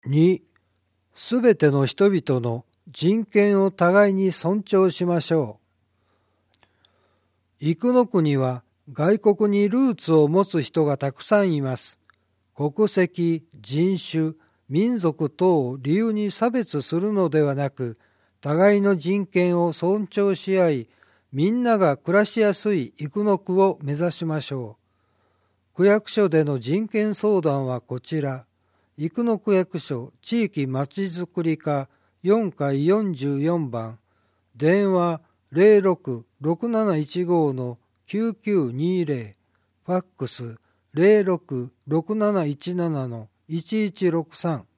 2、すべての人々の人権を互いに尊重しましょう。生野区には外国にルーツを持つ人がたくさんいます。国籍、人種、民族等を理由に差別するのではなく、互いの人権を尊重し合い、みんなが暮らしやすい生野区を目指しましょう。区役所での人権相談はこちら。生野区役所地域まちづくり課4階44番、電話06-6715-9920、ファックス06-6717-1163